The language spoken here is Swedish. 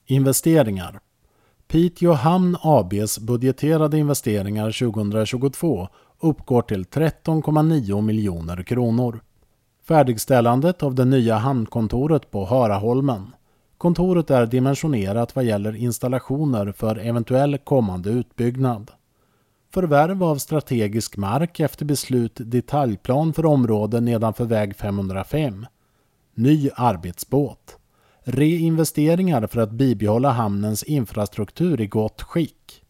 Investeringar. Piteå Hamn ABs budgeterade investeringar 2022 uppgår till 13,9 miljoner kronor. Färdigställandet av det nya hamnkontoret på Haraholmen. Kontoret är dimensionerat vad gäller installationer för eventuell kommande utbyggnad. Förvärv av strategisk mark efter beslut detaljplan för områden nedanför väg 505. Ny arbetsbåt. Reinvesteringar för att bibehålla hamnens infrastruktur i gott skick.